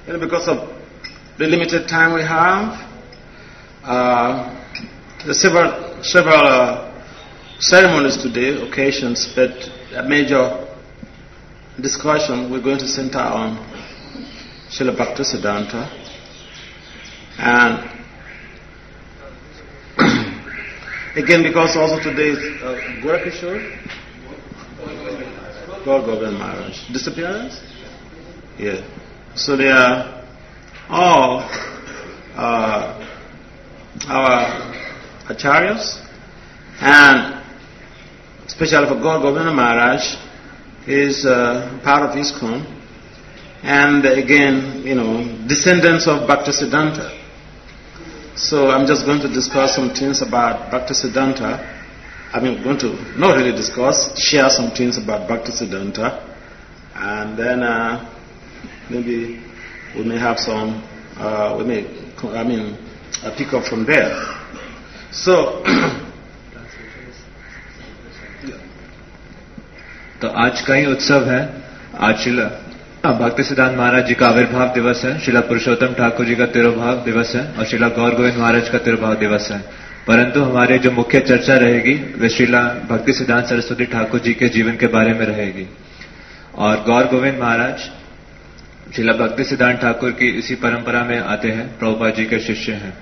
because of the limited time we have, there's several ceremonies today, occasions, but a major discussion we're going to center on Srila Bhaktisiddhanta. And again, because also today is Gorakishore, Gaur Govind Maharaj. Disappearance? Yeah. So they are all our acharyas, and especially for Gaur Govind Maharaj, is part of ISKCON, and again, descendants of Bhaktisiddhanta. So I'm just going to discuss some things about Bhaktisiddhanta. I'm going to not really discuss, share some things about Bhaktisiddhanta, and then maybe we may have some, pick up from there. So, तो आज का ही उत्सव है। आज शिला भक्तिसिद्धांत महाराज जी का आविर्भाव दिवस है, शिला पुरुषोत्तम ठाकुर जी का तिरुभाव दिवस है और शिला गौर गोविंद महाराज का तिरुभाव दिवस है। परंतु हमारे जो मुख्य चर्चा रहेगी वे शिला भक्तिसिद्धांत सरस्वती ठाकुर जी के जीवन के बारे में रहेगी। और गौर गोविंद महाराज शिला भक्तिसिद्धांत ठाकुर की इसी परंपरा में आते हैं, प्रभुपाद जी के शिष्य हैं।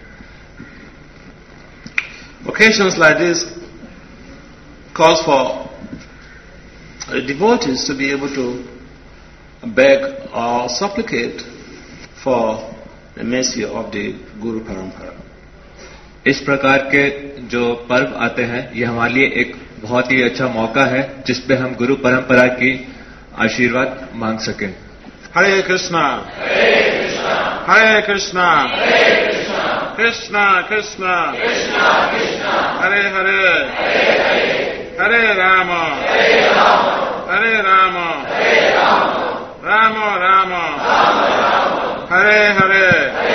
Occasions like this calls for the devotees to be able to beg or supplicate for the mercy of the Guru Parampara. इस प्रकार के जो पर्व आते हैं ये हमारे लिए एक बहुत ही अच्छा मौका है जिसपे हम गुरु परंपरा की आशीर्वाद मांग सकें। हरे कृष्णा हरे Krishna Krishna Krishna Hare Hare Hare Ram Ram Ram Hare Hare.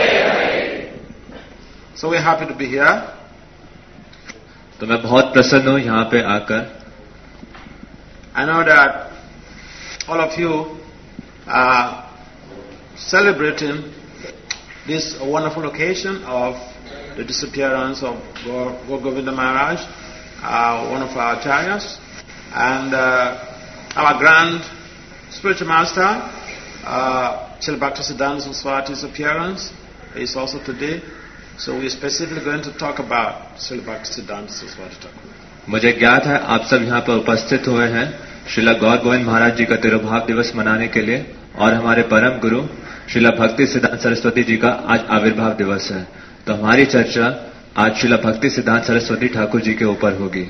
So we're happy to be here. तो मैं बहुत प्रसन्न हूं यहाँ पे आकर। I know that all of you are celebrating this wonderful occasion of the disappearance of Gaur Govinda Maharaj, one of our acharyas, and our grand spiritual master, Srila Bhaktisiddhanta Saraswati's appearance is also today. So we are specifically going to talk about Srila Bhaktisiddhanta Saraswati Thakur. मुझे ज्ञात है आप सब यहाँ पर उपस्थित हुए हैं श्रीला गौर गोविंद महाराज जी का तिरुभाव दिवस मनाने के लिए, और हमारे परम गुरु श्रीला भक्ति सिद्धांत सरस्वती जी का आज आविर्भाव दिवस है। तो हमारी चर्चा आज श्रीला भक्ति सिद्धांत सरस्वती ठाकुर जी के ऊपर होगी।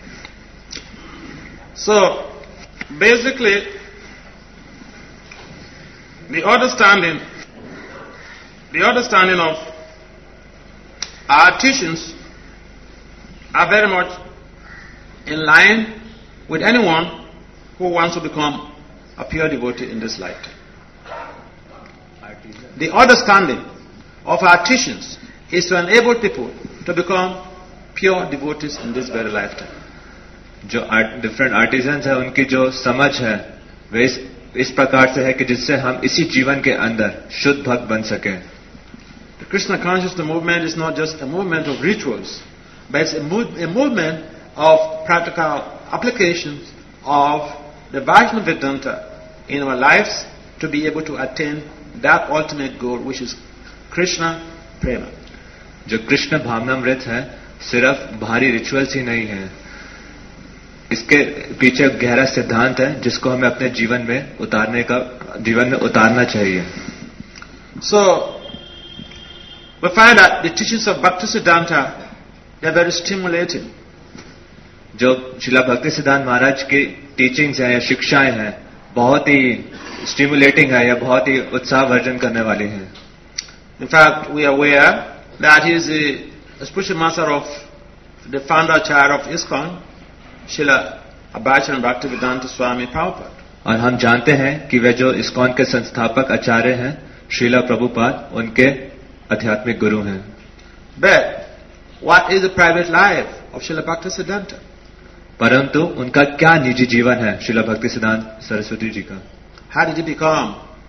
So basically the understanding of our teachings are very much in line with anyone who wants to become a pure devotee in this lifetime. The understanding of our teachings is to enable people to become pure devotees in this very lifetime. जो different artisans है उनकी जो समझ है वे इस प्रकार से है कि जिससे हम इसी जीवन के अंदर शुद्ध भक्त बन सकें। The Krishna consciousness movement is not just a movement of rituals, but it's a movement of practical applications of the Vaishnava Vedanta in our lives to be able to attain that ultimate goal, which is Krishna Prema. जो कृष्ण भावनामृत है सिर्फ भारी rituals ही नहीं है, इसके पीछे गहरा सिद्धांत है जिसको हमें अपने जीवन में उतारना चाहिए। So we find that the teachings of Bhaktisiddhanta, they are very stimulating. जो शिला भक्ति सिद्धांत महाराज की टीचिंग्स हैं या शिक्षाएं हैं बहुत ही स्टिमुलेटिंग है या बहुत ही उत्साहवर्धन करने वाली हैं। In fact, we are aware that he is the spiritual master of the founder acharya of ISKCON, Srila Abhachan Bhaktivedanta Swami Prabhupada. और हम जानते हैं कि वे जो इस्कॉन के संस्थापक आचार्य हैं श्रीला प्रभुपाद उनके आध्यात्मिक गुरु हैं। But what is the private life of Srila Bhaktisiddhanta? परंतु उनका क्या निजी जीवन है श्रीला भक्ति सिद्धांत सरस्वती जी का? How did he become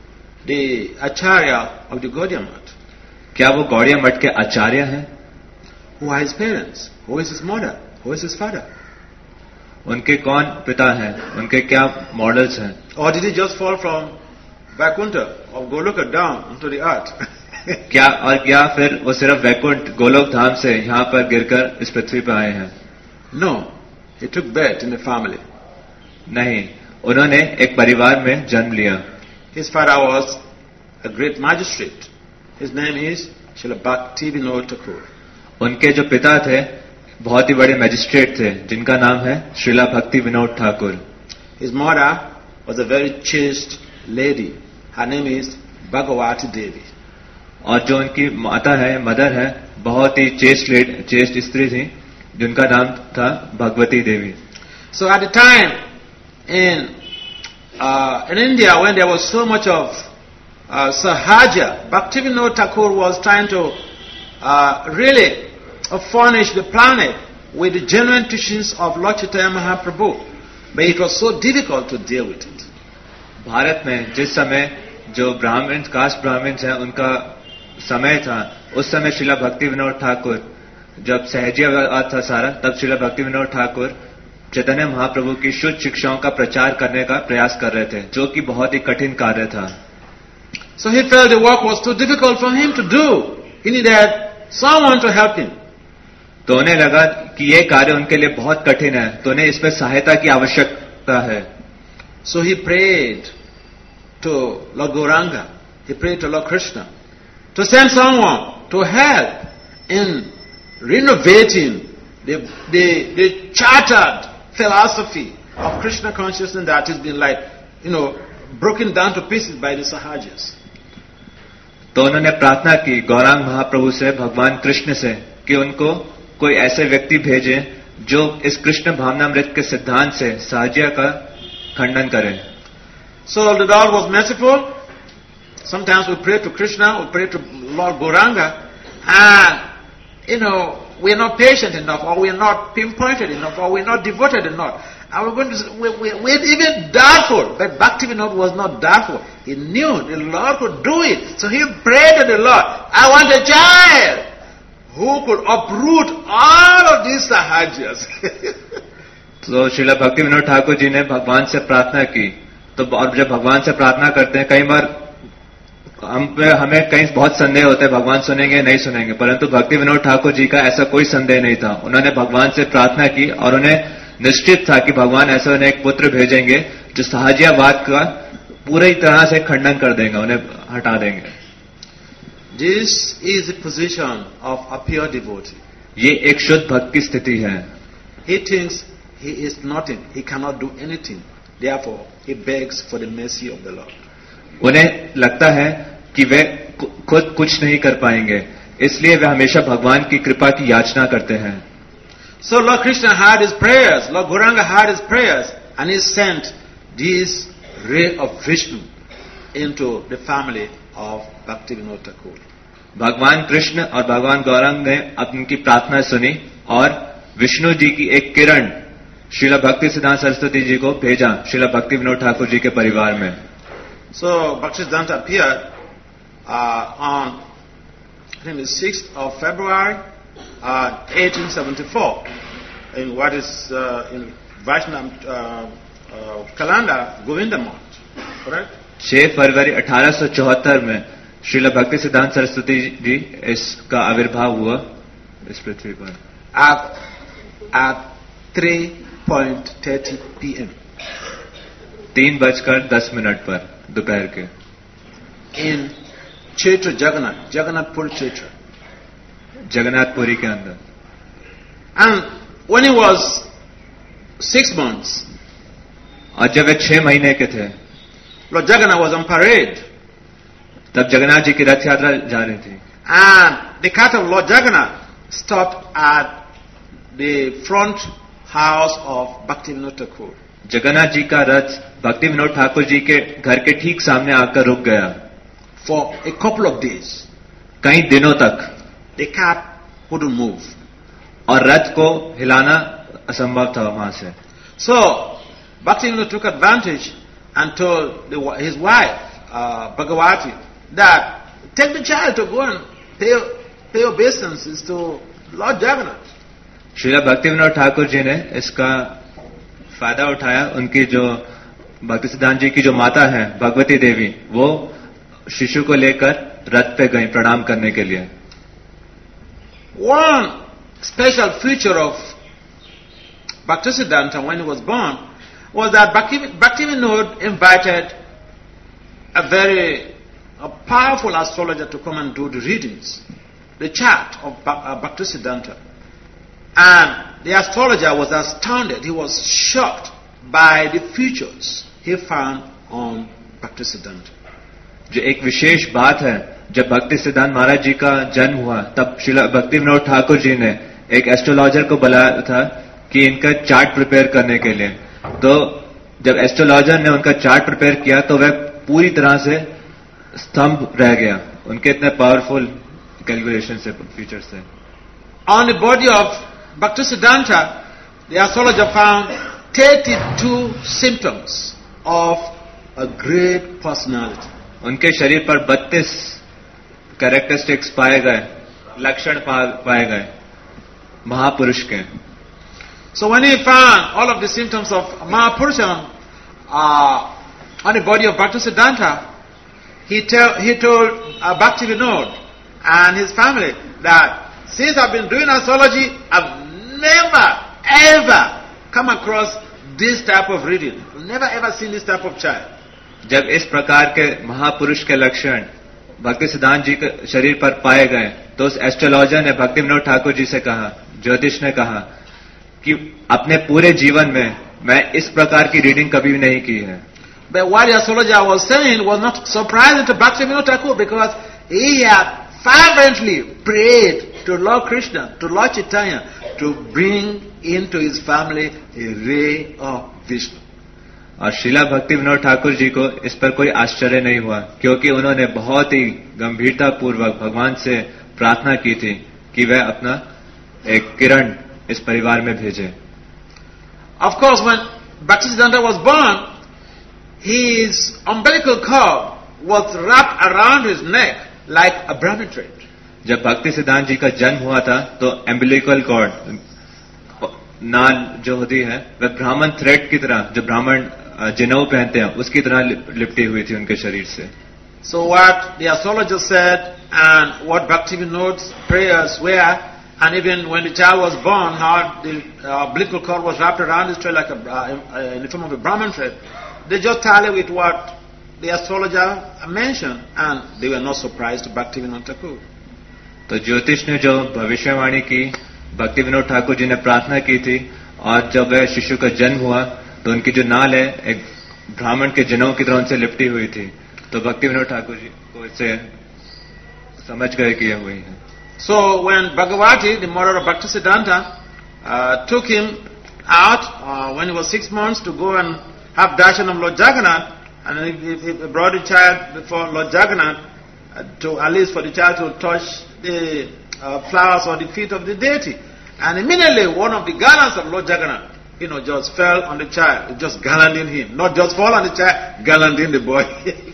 the Acharya of the Gaudiya Math? क्या वो गौड़िया मठ के आचार्य हैं? Who are his parents? Who is his mother? Who is his father? उनके कौन पिता हैं? उनके क्या मॉडल्स हैं? Or did he just fall from Vaikuntha or Goloka down into the earth? क्या फिर वो सिर्फ वैकुंठ गोलोक धाम से यहाँ पर गिरकर इस पृथ्वी पर आए हैं? No, he took birth in a family. नहीं, उन्होंने एक परिवार में जन्म लिया. His father was a great magistrate. His name is Srila Bhaktivinoda Thakur. उनके जो पिता थे बहुत ही बड़े मैजिस्ट्रेट थे जिनका नाम है श्रीला भक्ति Vinod Thakur. His mother was a very chaste lady. Her name is Bhagavati Devi. और जो उनकी माता है, मदर है, बहुत ही चेस्ट स्त्री थी जिनका नाम था भगवती देवी. So at the time in India, when there was so much of Sahaja, Bhaktivinoda Thakur was trying to really furnish the planet with the genuine teachings of Lord Chaitanya Mahaprabhu, but it was so difficult to deal with it. Bharat में जिस समय जो cast Brahmins हैं उनका समय था, उस समय श्रीला भक्ति विनोद ठाकुर, जब सहजियावाद था सारा, तब श्रीला भक्ति विनोद ठाकुर चैतन्य महाप्रभु की शुद्ध शिक्षाओं का प्रचार करने का प्रयास कर रहे थे, जो कि बहुत ही कठिन कार्य था. So he felt the work was too difficult for him to do. He needed someone to help him. तो उन्हें लगा कि ये कार्य उनके लिए बहुत कठिन है, तो उन्हें इसमें सहायता की आवश्यकता है. So he prayed to Lord Gauranga, he prayed to Lord Krishna to send someone to help in renovating the chartered philosophy of Krishna consciousness that has been broken down to pieces by the Sahajas. तो उन्होंने प्रार्थना की गौरांग महाप्रभु से, भगवान कृष्ण से, कि उनको कोई ऐसे व्यक्ति भेजें जो इस कृष्ण भावनामृत के सिद्धांत से साहजिया का खंडन करें. So the Lord was merciful. Sometimes we pray to Krishna, we pray to Lord Gauranga, and we're not patient enough, or we're not pinpointed enough, or we're not devoted enough. And we're even doubtful. But Bhaktivinoda was not doubtful. He knew the Lord could do it. So he prayed to the Lord, I want a child who could uproot all of these sahajas. तो श्रीला भक्ति विनोद ठाकुर जी ने भगवान से प्रार्थना की. तो जब भगवान से प्रार्थना करते हैं, कई बार हमें कहीं बहुत संदेह होते हैं, भगवान सुनेंगे नहीं सुनेंगे, परंतु भक्ति विनोद ठाकुर जी का ऐसा कोई संदेह नहीं था. उन्होंने भगवान से प्रार्थना की और उन्हें निश्चित था कि भगवान ऐसे उन्हें एक पुत्र भेजेंगे जो साहजियावाद का पूरी तरह से खंडन कर देंगे, उन्हें हटा देंगे. This is the position of a pure devotee. ये एक शुद्ध भक्त की स्थिति है. He thinks he is nothing, he cannot do anything. Therefore, he begs for the mercy of the Lord. उन्हें लगता है कि वे खुद कुछ नहीं कर पाएंगे, इसलिए वे हमेशा भगवान की कृपा की याचना करते हैं. So Lord Krishna heard his prayers, Lord Gauranga heard his prayers, and he sent this ray of Vishnu into the family of Bhaktivinoda Thakur. भगवान कृष्ण और भगवान गौरांग ने उनकी प्रार्थना सुनी और विष्णु जी की एक किरण श्रीला भक्ति सिद्धांत सरस्वती जी को भेजा श्रीला भक्ति विनोद ठाकुर जी के परिवार में. So Bhaktisiddhanta appeared on I think the 6th of February 1874 in what is in Vaishnava calendar Govinda month, correct? 6 फरवरी 1874 में श्रीला भक्ति सिद्धांत सरस्वती जी इसका आविर्भाव हुआ इस पृथ्वी पर at 3:30 p.m. 3:10 पर दोपहर के. In Chetra Jagannathpur Chetra, Jagannathpuri के अंदर. And when he was 6 months, और जब वे 6 महीने के थे, Lord Jagannath was on parade. तब जगन्नाथ जी की रथ यात्रा जा रही थी. And the cart of Lord Jagannath stopped at the front house of Bhaktivinoda Thakur. Jagannath ji का रथ भक्ति विनोद ठाकुर जी के घर के ठीक सामने आकर रुक गया. For a couple of days, कई दिनों तक the cart wouldn't move. और रथ को हिलाना असंभव था वहां से. So Bhaktivinoda took advantage and told his wife, Bhagavati that take the child to go and pay obeisances to Lord Jagannath. Srila Bhaktivinod Thakur ji ने इसका फायदा उठाया. उनकी जो भक्ति सिद्धांत जी की जो माता है भगवती देवी, वो शिशु को लेकर रथ पे गई प्रणाम करने के लिए. One special feature of Bhaktisiddhanta when he was born was that Bhaktivinoda invited a powerful astrologer to come and do the readings, the chart of Bhaktisiddhanta. And the astrologer was astounded. He was shocked by the features he found on Bhaktisiddhanta. जो एक विशेष बात है, जब भक्ति सिद्धांत महाराज जी का जन्म हुआ तब श्रीला भक्तिविनोद ठाकुर जी ने एक एस्ट्रोलॉजर को बुलाया था कि इनका चार्ट प्रिपेयर करने के लिए. तो जब एस्ट्रोलॉजर ने उनका चार्ट प्रिपेयर किया तो वह पूरी तरह से स्तंभ रह गया. उनके इतने पावरफुल कैलकुलेशन से फीचर्स थे. On the body of Bhaktisiddhanta, the astrologer found 32 symptoms of a great personality. उनके शरीर पर 32 कैरेक्टरिस्टिक्स पाए गए, लक्षण पाए गए महापुरुष के. So when he found all of the symptoms of Mahapurusha on the body of Bhaktisiddhanta, he told Bhaktivinoda and his family that since I've been doing astrology, I've never ever come across this type of reading. I've never ever seen this type of child. जब इस प्रकार के महापुरुष के लक्षण भक्ति सिद्धांत जी के शरीर पर पाए गए तो उस एस्ट्रोलॉजर ने भक्तिविनोद ठाकुर जी से कहा, ज्योतिष ने कहा कि अपने पूरे जीवन में मैं इस प्रकार की रीडिंग कभी भी नहीं की है. But what the astrologer was saying was not surprising to Bhaktivinoda Thakur because he had fervently prayed to Lord Krishna, to Lord Chaitanya, to bring into his family a ray of Vishnu. और श्रीला भक्तिविनोद ठाकुर जी को इस पर कोई आश्चर्य नहीं हुआ क्योंकि उन्होंने बहुत ही गंभीरता पूर्वक भगवान से प्रार्थना की थी कि वह अपना एक किरण इस परिवार में भेजे. Of course, when Bhaktisiddhanta was born, his umbilical cord was wrapped around his neck like a Brahmin thread. जब भक्ति सिद्धांत जी का जन्म हुआ था तो एम्बिलिकल कॉर्ड, नाल जो होती है वह ब्राह्मण थ्रेड की तरह, जो ब्राह्मण जिनेऊ पहनते हैं उसकी तरह लिपटी हुई थी उनके शरीर से. So what the astrologer said and what Bhaktivinoda's prayers were, and even when the child was born, how the umbilical cord was wrapped around his thread like in the form of a Brahman thread, they just tally with what the astrologer mentioned, and they were not surprised to Bhaktivinoda Thakur. तो ज्योतिष ने जो भविष्यवाणी की भक्तिविनोद ठाकुर जी ने प्रार्थना की थी, और जब वह शिशु का जन्म हुआ तो उनकी जो नाल है एक ब्राह्मण के जनेऊ की तरह उनसे लिपटी हुई थी, तो भक्तिविनोद ठाकुर जी को इससे समझ गए कि यह हुई है. So when Bhagavati, the mother of Bhaktisiddhanta, took him out when he was 6 months to go and have darshan of Lord Jagannath, and he brought the child before Lord Jagannath to at least for the child to touch the flowers or the feet of the deity, and immediately one of the garlands of Lord Jagannath, just fell on the child, just garlanding him, not just fall on the child, garlanding the boy.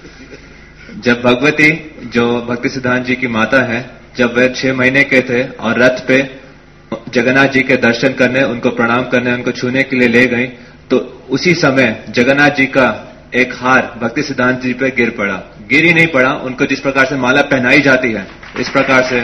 जब भगवती जो भक्ति सिद्धांत जी की माता है, जब वह 6 महीने के थे और रथ पे जगन्नाथ जी के दर्शन करने, उनको प्रणाम करने, उनको छूने के लिए ले गई, तो उसी समय जगन्नाथ जी का एक हार भक्ति सिद्धांत जी पे गिर पड़ा. गिर ही नहीं पड़ा, उनको जिस प्रकार से माला पहनाई जाती है इस प्रकार से.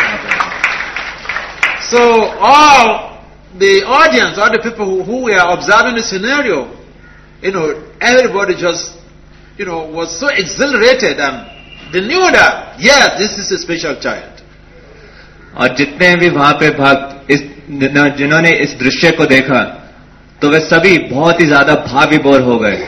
So all the audience, all the people who were observing the scenario, everybody just, was so exhilarated, and they knew that, yes, this is a special child. और जितने भी वहां पे भक्त जिन्होंने इस दृश्य को देखा तो वे सभी बहुत ही ज्यादा भाव विभोर हो गए.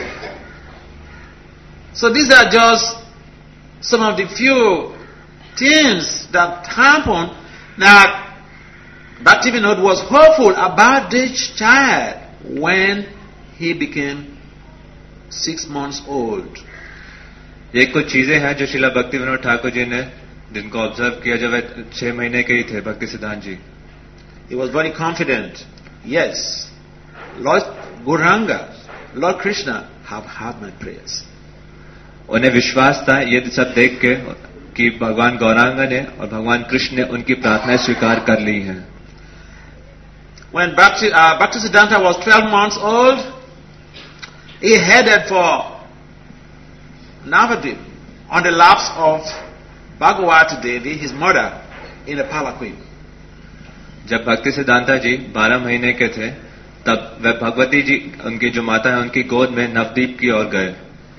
So these are just some of the few things that happened that Bhaktivinoda was hopeful about this child when he became 6 months old. ये कुछ चीजें हैं जो श्रीला भक्तिविनोद ठाकुर जी ने जिनको ऑब्जर्व किया जब वे 6 महीने के ही थे भक्ति सिद्धांत जी. He was very confident. Yes, Lord Gauranga, Lord Krishna have heard my prayers. उन्हें विश्वास था ये सब देख के कि भगवान गौरांगा ने और भगवान कृष्ण ने उनकी प्रार्थनाएं स्वीकार कर ली हैं। When Bhaktisiddhanta was 12 months old, he headed for Navadvip on the laps of Bhagavati Devi, his mother, in a palanquin. जब भक्तिसिद्धांता जी 12 महीने के थे, तब वह भगवती जी, उनकी जो माता है, उनकी गोद में नवदीप की ओर गए,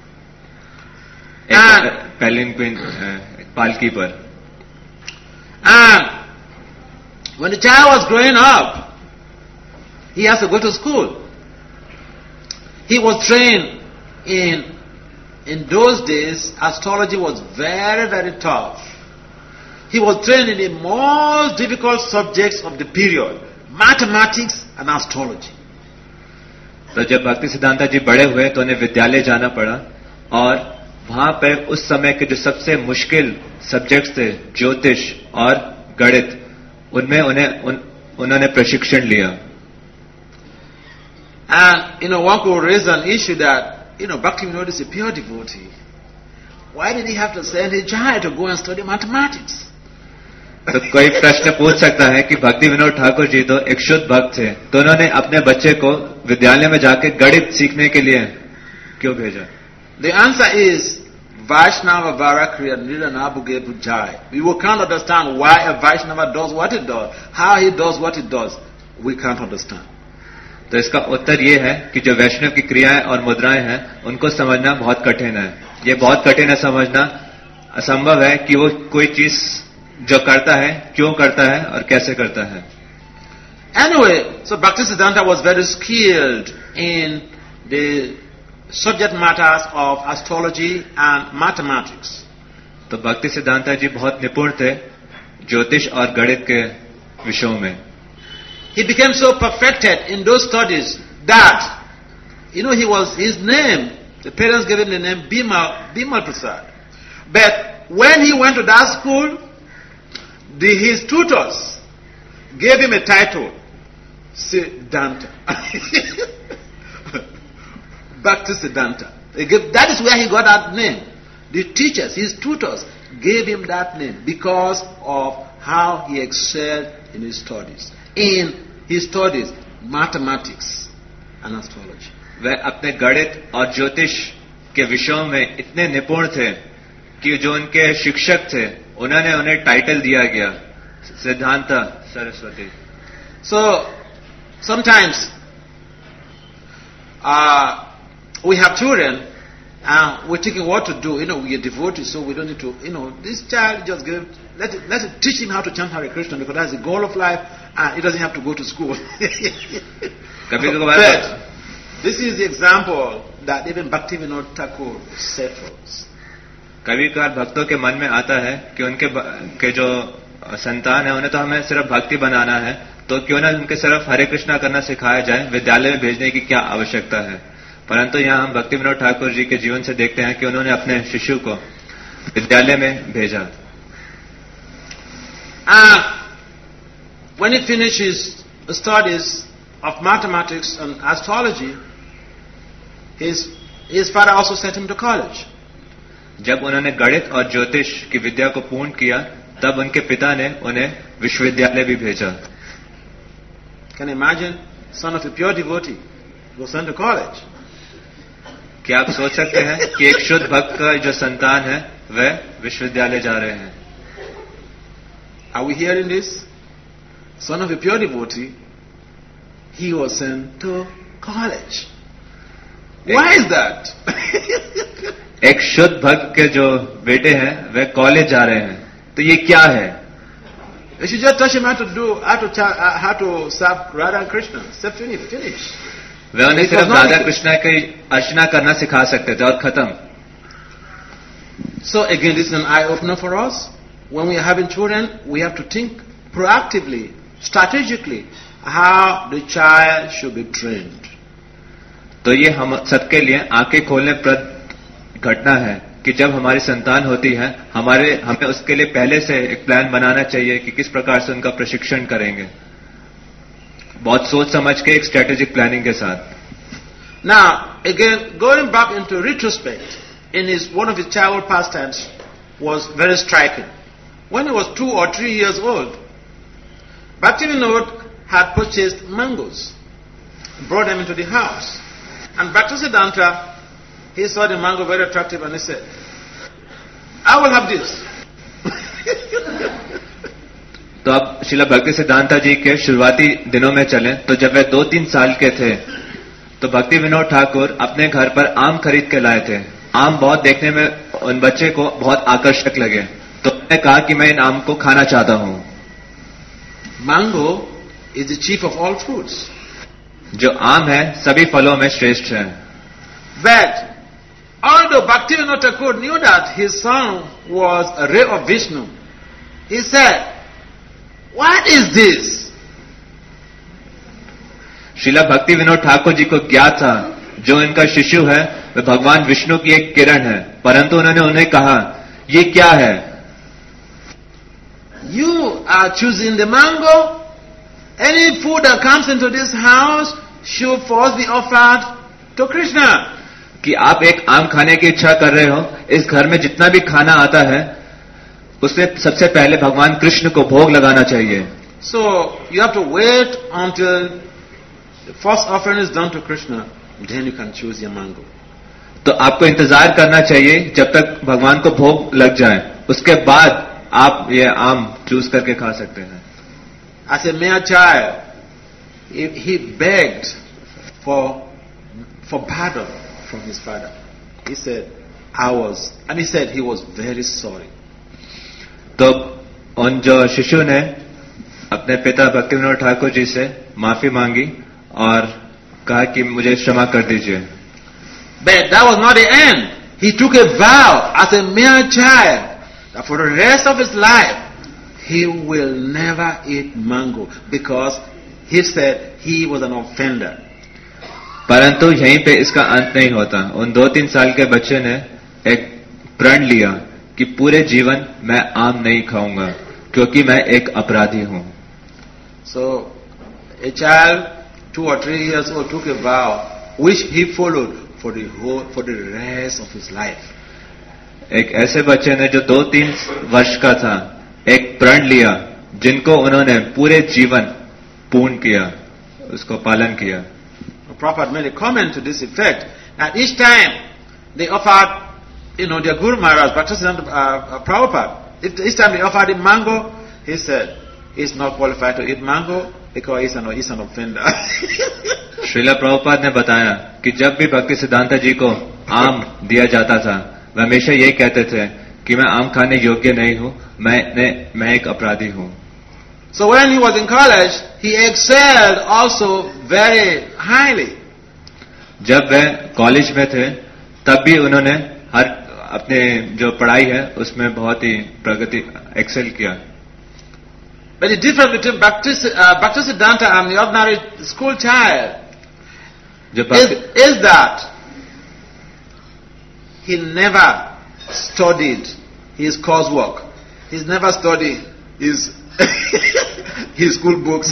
पैलिनक्विन पालकी पर। And when the child was growing up, he has to go to school. He was trained in those days, astrology was very, very tough. He was trained in the most difficult subjects of the period, mathematics and astrology. तो जब भक्ति सिद्धांता जी बड़े हुए तो उन्हें विद्यालय जाना पड़ा, और वहां पे उस समय के जो सबसे मुश्किल सब्जेक्ट्स थे, ज्योतिष और गणित, उनमें उन्होंने प्रशिक्षण लिया। And one could raise an issue that Bhaktivinoda is a pure devotee. Why did he have to send his child to go and study mathematics? तो कोई प्रश्न पूछ सकता है कि भक्ति विनोद ठाकुर जी तो एक शुद्ध भक्त थे, तो उन्होंने अपने बच्चे को विद्यालय में जाके गणित सीखने के लिए क्यों भेजा? The answer is Vaishnava Varakriya Niranabuge Bujai. We can't understand why a Vaishnava does what it does, how he does what it does. We can't understand. तो इसका उत्तर ये है कि जो वैष्णव की क्रियाएं और मुद्राएं हैं, उनको समझना बहुत कठिन है। ये बहुत कठिन है समझना, असंभव है कि वो कोई चीज जो करता है क्यों करता है और कैसे करता है। Anyway, so Bhaktisiddhanta was very skilled in the subject matters of astrology and mathematics. तो भक्ति सिद्धांता जी बहुत निपुण थे ज्योतिष और गणित के विषयों में। He became so perfected in those studies that, his name, the parents gave him the name Bimal Prasad. But when he went to that school, his tutors gave him a title, Siddhanta. Bhaktisiddhanta. That is where he got that name. The teachers, his tutors, gave him that name because of how he excelled in his studies. In his studies, mathematics and astrology. वह अपने गणित और ज्योतिष के विषयों में इतने निपुण थे कि जो उनके शिक्षक थे, उन्होंने उन्हें टाइटल दिया गया Siddhanta Saraswati. So sometimes we have children and we're thinking what to do. We are devoted, so we don't need to. This child just let's teach him how to chant Hare Krishna because that's the goal of life, and he doesn't have to go to school. But this is the example that even Bhaktivinoda Thakur set for us. कभी कभार भक्तों के मन में आता है कि उनके जो संतान है उन्हें तो हमें सिर्फ भक्ति बनाना है, तो क्यों ना उनके सिर्फ हरे कृष्णा करना सिखाया जाए, विद्यालय में भेजने की क्या आवश्यकता है। परंतु यहाँ हम भक्ति विनोद ठाकुर जी के जीवन से देखते हैं कि उन्होंने अपने शिशु को विद्यालय में भेजा। When he finished his studies of mathematics and astrology, his father also sent him to college. जब उन्होंने गणित और ज्योतिष की विद्या को पूर्ण किया, तब उनके पिता ने उन्हें विश्वविद्यालय भी भेजा। Can you imagine? Son of a pure devotee was sent to college. क्या आप सोच सकते हैं कि एक शुद्ध भक्त का जो संतान है वह विश्वविद्यालय जा रहे हैं? Are we hearing this? Son of a pure devotee, he was sent to college. Why is that? एक शुद्ध भक्त के जो बेटे हैं वह कॉलेज जा रहे हैं, तो ये क्या है? You should just teach him how to serve Radha and Krishna. So finish. वे उन्हें सिर्फ राधा कृष्णा की अर्चना करना सिखा सकते थे और खत्म। So again, this is an eye opener for us. When we are having children, we have to think proactively, strategically, how the child should be trained. तो ये हम सबके लिए आंखें खोलने प्रद घटना है कि जब हमारी संतान होती है, हमें उसके लिए पहले से एक प्लान बनाना चाहिए कि किस प्रकार से उनका प्रशिक्षण करेंगे, बहुत सोच समझ के एक स्ट्रेटेजिक प्लानिंग के साथ। Now, again, going back into retrospect, in one of his childhood pastimes was very striking. When he was 2 or 3 years old, Bhaktivinoda had purchased mangoes, brought them into the house. And Bhaktisiddhanta, he saw the mango very attractive and he said, I will have this. तो अब श्रीला भक्ति सिद्धांता जी के शुरुआती दिनों में चलें तो जब वे 2-3 साल के थे तो भक्ति विनोद ठाकुर अपने घर पर आम खरीद के लाए थे. आम बहुत देखने में उन बच्चे को बहुत आकर्षक लगे तो उन्होंने कहा कि मैं इन आम को खाना चाहता हूं. Mango is the chief of all fruits. जो आम है सभी फलों में श्रेष्ठ है. But although Bhaktivinoda Thakur knew that his son was a ray of Vishnu, he said, what is this? Srila भक्ति विनोद ठाकुर जी को ज्ञात था जो इनका शिशु है वह भगवान विष्णु की एक किरण है, परंतु उन्होंने उन्हें कहा ये क्या है? You are choosing the mango. Any food that comes into this house should first be offered to Krishna. कि आप एक आम खाने की इच्छा कर रहे हो. इस घर में जितना भी खाना आता है उससे सबसे पहले भगवान कृष्ण को भोग लगाना चाहिए. So you have to wait until the first offering is done to Krishna, then you can choose your mango. तो आपको इंतजार करना चाहिए जब तक भगवान को भोग लग जाए, उसके बाद आप ये आम चूज करके खा सकते हैं. As a mere child, he begged for pardon from his father. He said, he said he was very sorry. तो उन जो शिशु ने अपने पिता भक्तिविनोद ठाकुर जी से माफी मांगी और कहा कि मुझे क्षमा कर दीजिए. But that was not the end. He took a vow as a mere child that for the rest of his life he will never eat mango because he said he was an offender. परंतु यहीं पे इसका अंत नहीं होता. उन 2-3 साल के बच्चे ने एक प्रण लिया कि पूरे जीवन मैं आम नहीं खाऊंगा क्योंकि मैं एक अपराधी हूं. So a child 2 or 3 years old took a vow which he followed for the rest of his life. एक ऐसे बच्चे ने जो 2-3 वर्ष का था एक प्रण लिया जिनको उन्होंने पूरे जीवन पूर्ण किया, उसको पालन किया. Prabhupada made a comment to this effect that each time they offered, their Guru Maharaj, Bhaktisiddhanta Prabhupada, each time they offered him mango, he said, he's not qualified to eat mango because he's an offender. Srila Prabhupada ने बताया कि जब भी भक्ति सिद्धांता जी को आम दिया जाता था वे हमेशा यही कहते थे कि मैं आम खाने योग्य नहीं हूं, मैं एक अपराधी हूं. So when he was in college, he excelled also very highly. जब वह कॉलेज में थे तब भी उन्होंने हर अपने जो पढ़ाई है उसमें बहुत ही प्रगति एक्सेल किया. But the difference between Bhaktisiddhanta and the ordinary school child is that he never studied his coursework. He's never studied his school books.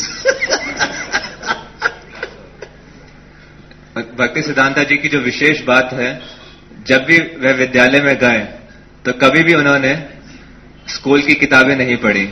भक्ति सिद्धांता जी की जो विशेष बात है, जब भी वह विद्यालय में गए तो कभी भी उन्होंने स्कूल की किताबें नहीं पढ़ी.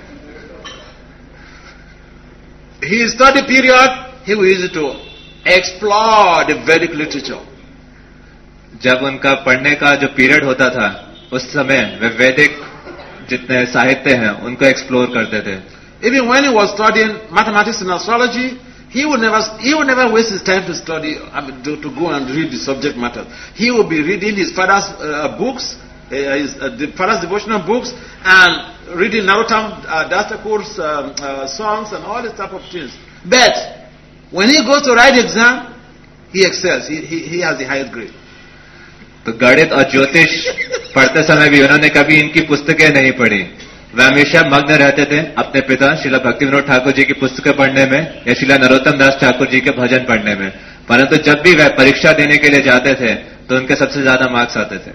His study period, he used to explore the Vedic literature. जब उनका पढ़ने का जो पीरियड होता था उस समय वे वैदिक जितने साहित्य हैं उनको एक्सप्लोर करते थे. Even when he was studying mathematics and astrology, he would never waste his time to study, to go and read the subject matter. He would be reading his father's books, the father's devotional books, and reading Narottam Das Thakur's songs and all this type of things. But when he goes to write exam, he excels. He has the highest grade. तो गणित और ज्योतिष पढ़ते समय भी उन्होंने कभी इनकी पुस्तकें नहीं पढ़ी. वे हमेशा मग्न रहते थे अपने पिता श्रीला भक्तिविनोद ठाकुर जी की पुस्तकें पढ़ने में या श्रीला नरोत्तम दास ठाकुर जी के भजन पढ़ने में. परंतु जब भी वह परीक्षा देने के लिए जाते थे तो उनके सबसे ज्यादा मार्क्स आते थे.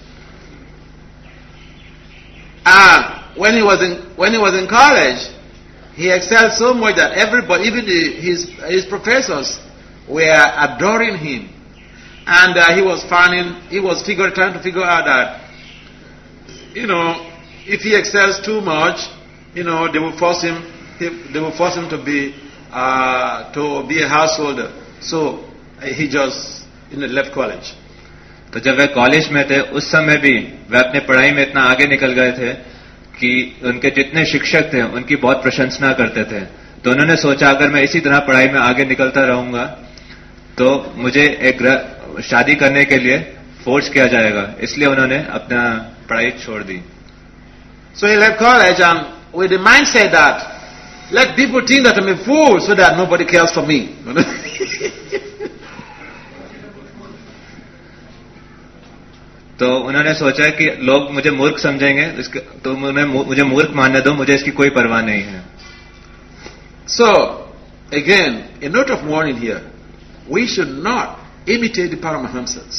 When he was in college, he excelled so much that everybody, even his professors, were adoring him. And he was trying to figure out that, if he excels too much, they will force him to be a householder. So he just left college. तो जब वे college में थे उस समय भी वे अपने पढ़ाई में इतना आगे निकल गए थे कि उनके जितने शिक्षक थे उनकी बहुत प्रशंसा करते थे। तो उन्होंने सोचा अगर मैं इसी तरह पढ़ाई में आगे निकलता रहूंगा तो मुझे एक शादी करने के लिए फोर्स किया जाएगा, इसलिए उन्होंने अपना पढ़ाई छोड़ दी। So he left college and with the mindset that let people think that I'm a fool so that nobody cares for me. तो उन्होंने सोचा कि लोग मुझे मूर्ख समझेंगे, तो मुझे मूर्ख मानने दो, मुझे इसकी कोई परवाह नहीं है। So again, a note of warning here: we should not imitate the Paramahamsas.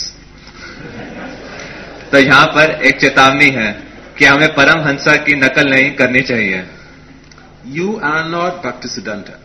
तो यहां पर एक चेतावनी है कि हमें परमहंसा की नकल नहीं करनी चाहिए। You are not Bhaktisiddhanta.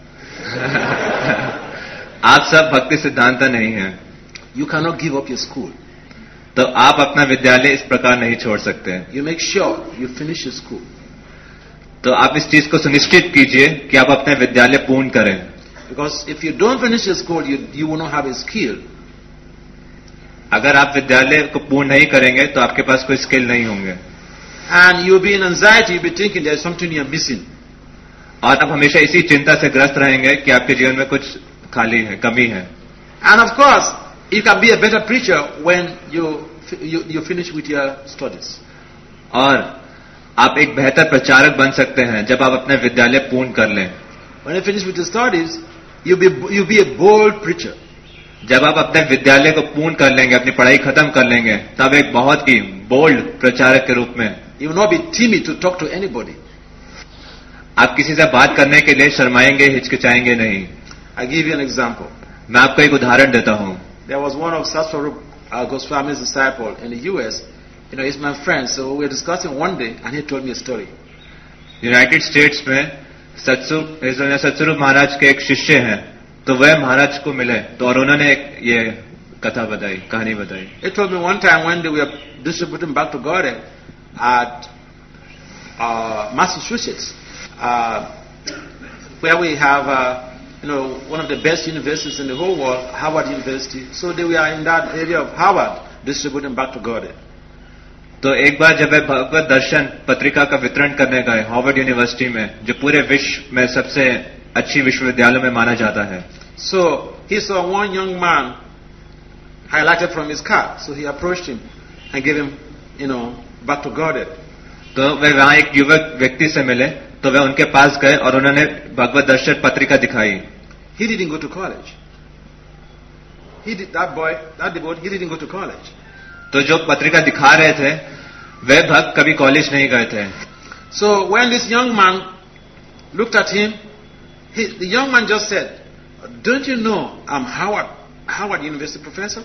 आप सब भक्ति सिद्धांत नहीं हैं। You cannot give up your school. तो आप अपना विद्यालय इस प्रकार नहीं छोड़ सकते। You make sure you finish your school. तो आप इस चीज को सुनिश्चित कीजिए कि आप अपने विद्यालय पूर्ण करें। Because if you don't finish your school, you will not have a skill. अगर आप विद्यालय को पूर्ण नहीं करेंगे तो आपके पास कोई स्किल नहीं होंगे। And you'll be in anxiety, you'll be thinking there's something you're missing. और आप हमेशा इसी चिंता से ग्रस्त रहेंगे कि आपके जीवन में कुछ खाली है, कमी है। And of course, you can be a better preacher when you finish with your studies. और आप एक बेहतर प्रचारक बन सकते हैं जब आप अपने विद्यालय पूर्ण कर लें। When you finish with your studies, you'll be a bold preacher. जब आप अपने विद्यालय को पूर्ण कर लेंगे, अपनी पढ़ाई खत्म कर लेंगे, तब एक बहुत ही बोल्ड प्रचारक के रूप में You will not be timid to talk to anybody. आप किसी से बात करने के लिए शर्माएंगे, हिचकिचाएंगे नहीं। I give you an example. मैं आपको एक उदाहरण देता हूं। There was one of Satsvarup Goswami's disciple in the US. He's my friend, so we were discussing one day, and he told me a story. United States में सत्स्वरूप महाराज के एक शिष्य हैं, तो वह महाराज को मिले तो और उन्होंने एक ये कथा बताई, कहानी बताई। He told me one time when they were distributing back to Godhead at Massachusetts, where we have one of the best universities in the whole world, Harvard University. So they were in that area of Harvard distributing back to Godhead. तो एक बार जब वे भगवत दर्शन पत्रिका का वितरण करने गए Harvard university में, जो पूरे विश्व में सबसे अच्छी विश्वविद्यालयों में माना जाता है। So he saw one young man highlighted from his card, so he approached him and gave him, back to Godhead. तो वे वहां एक युवक व्यक्ति से मिले, तो वे उनके पास गए और उन्होंने भगवत दर्शन पत्रिका दिखाई। He didn't go to college. That devotee, he didn't go to college. तो जो पत्रिका दिखा रहे थे वे भक्त कभी कॉलेज नहीं गए थे। So when this young man looked at him, the young man just said, "Don't you know I'm Harvard University professor?"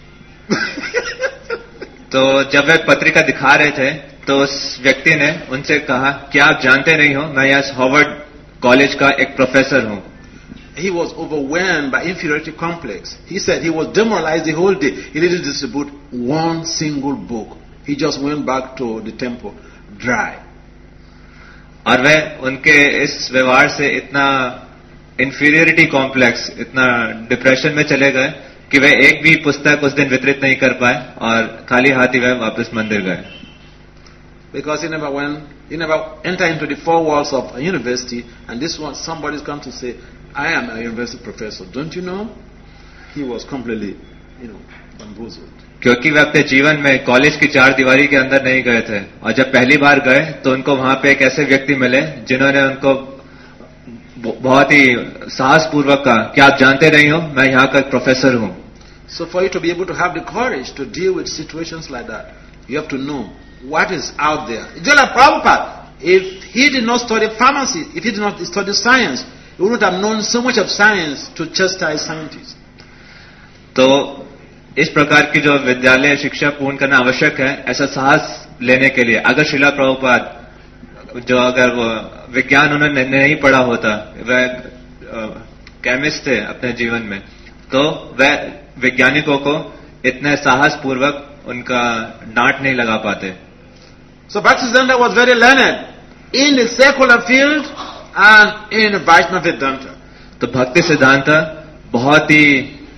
तो जब वे पत्रिका दिखा रहे थे तो उस व्यक्ति ने उनसे कहा, क्या आप जानते नहीं हो मैं यहाँ हार्वर्ड कॉलेज का एक प्रोफेसर हूँ। He was overwhelmed by inferiority complex. He said he was demoralized the whole day. He didn't distribute one single book. He just went back to the temple dry. और वह उनके इस व्यवहार से इतना इंफीरियरिटी कॉम्प्लेक्स, इतना depression में चले गए कि वह एक भी पुस्तक उस दिन वितरित नहीं कर पाए और खाली हाथ ही वह वापस मंदिर गए। Because he never entered into the four walls of a university, and this one somebody's come to say, "I am a university professor. Don't you know?" He was completely, bamboozled. क्योंकि वे अपने जीवन में कॉलेज की चार दीवारी के अंदर नहीं गए थे, और जब पहली बार गए तो उनको वहां पे एक ऐसे व्यक्ति मिले जिन्होंने उनको बहुत ही साहसपूर्वक कहा कि आप जानते नहीं हो मैं यहाँ का प्रोफेसर हूँ। So for you to be able to have the courage to deal with situations like that, you have to know what is out there. Just like Prabhupada, if he did not study pharmacy, if he did not study science, he wouldn't have known so much of science to chastise scientists. तो इस प्रकार की जो विद्यालय शिक्षा पूर्ण करना आवश्यक है, ऐसा साहस लेने के लिए अगर श्रीला प्रभुपाद जो अगर वो विज्ञान उन्होंने नहीं पढ़ा होता, वह केमिस्ट थे अपने जीवन में, तो वह वैज्ञानिकों को इतने साहस पूर्वक उनका डांट नहीं लगा पाते. So Bhaktisiddhanta was very learned in the secular field and in Vaishnava Vedanta. तो भक्ति सिद्धांत बहुत ही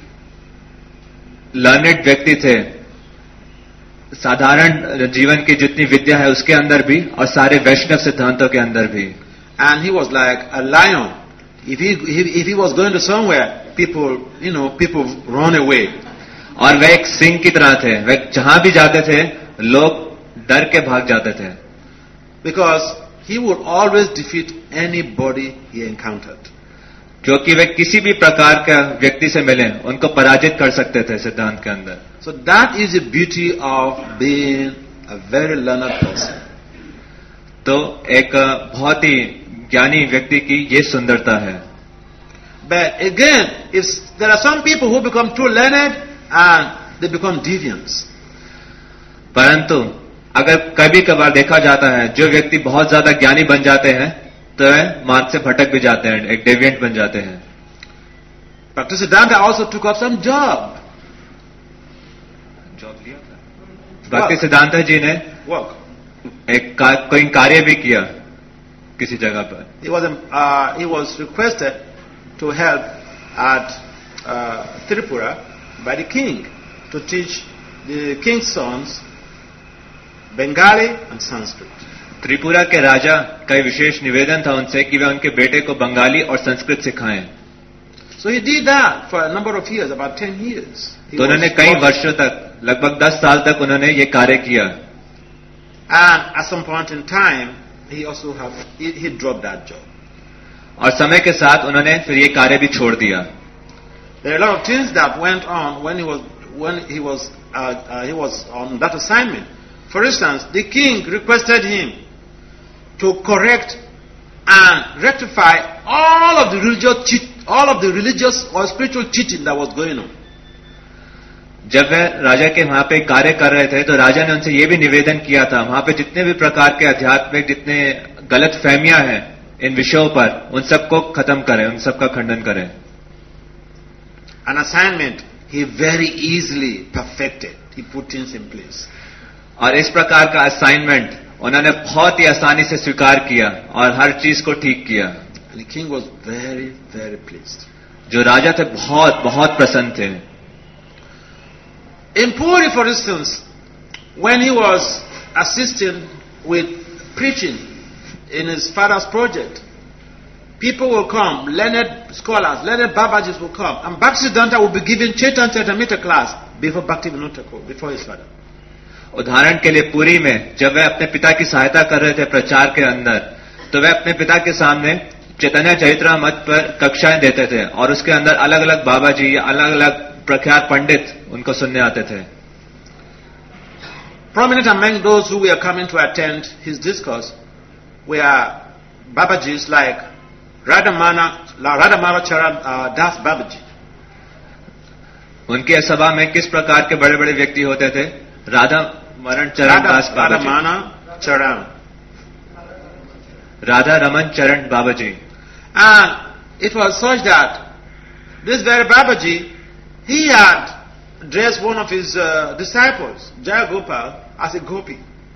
लर्नेड व्यक्ति थे, साधारण जीवन की जितनी विद्या है उसके अंदर भी और सारे वैष्णव सिद्धांतों के अंदर भी. And he was like a lion. If he was going to somewhere, people run away. और वह एक सिंह की तरह थे, वह जहां भी जाते थे लोग डर के भाग जाते थे. Because he would always defeat anybody he encountered. क्योंकि वे किसी भी प्रकार का व्यक्ति से मिले उनको पराजित कर सकते थे सिद्धांत के अंदर. So that is the beauty of being a very learned person. तो एक बहुत ही ज्ञानी व्यक्ति की ये सुंदरता है. But again, if there are some people who become too learned and they become deviants. परंतु अगर कभी कभार देखा जाता है जो व्यक्ति बहुत ज्यादा ज्ञानी बन जाते हैं तो वह मार्ग से भटक भी जाते हैं, एक डेविएंट बन जाते हैं. Bhaktisiddhanta also took up some job. भक्ति सिद्धांत जी ने Work. कोई कार्य भी किया किसी जगह पर. He was requested to help at Tripura by the king to teach the king's sons Bengali and Sanskrit. Tripura के राजा का विशेष निवेदन था उनसे कि वे उनके बेटे को बंगाली और संस्कृत सिखाएं. So he did that for a number of years, about 10 years. तो उन्होंने कई वर्षों तक, लगभग 10 साल तक उन्होंने ये कार्य किया. And at some point in time, he dropped that job. और समय के साथ उन्होंने फिर ये कार्य भी छोड़ दिया. There are a lot of things that went on when he was on that assignment. For instance, the king requested him to correct and rectify all of the religious or spiritual cheating that was going on. जब वे राजा के वहां पे कार्य कर रहे थे तो राजा ने उनसे ये भी निवेदन किया था वहां पे जितने भी प्रकार के आध्यात्मिक जितने गलत फहमियां हैं इन विषयों पर उन सबको खत्म करें, उन सबका खंडन करें. An assignment he very easily perfected. He put things in place. और इस प्रकार का असाइनमेंट उन्होंने बहुत ही आसानी से स्वीकार किया और हर चीज को ठीक किया. And the king was very, very pleased. जो राजा थे बहुत बहुत प्रसन्न थे. In Puri, for instance, when he was assisting with preaching in his father's project, people will come, learned scholars, learned Babajis will come, and Bhaktisiddhanta will be giving Chaitanya Charitamrita class before Bhaktivinoda Thakur, before his father. उदाहरण के लिए पुरी में जब वे अपने पिता की सहायता कर रहे थे प्रचार के अंदर तो वे अपने पिता के सामने चैतन्य चरितामृत पर कक्षाएं देते थे और उसके अंदर अलग अलग बाबा जी या अलग अलग प्रख्यात पंडित उनको सुनने आते थे. Prominent among those who were coming to attend his discourse were Babajis like Radhamara Charan Das Babaji. उनके सभा में किस प्रकार के बड़े बड़े व्यक्ति होते थे? राधा रमन चरण बाबाजी. And it was such that this very Babaji, he had dressed one of his disciples, Jaya Gopal, as a gopi.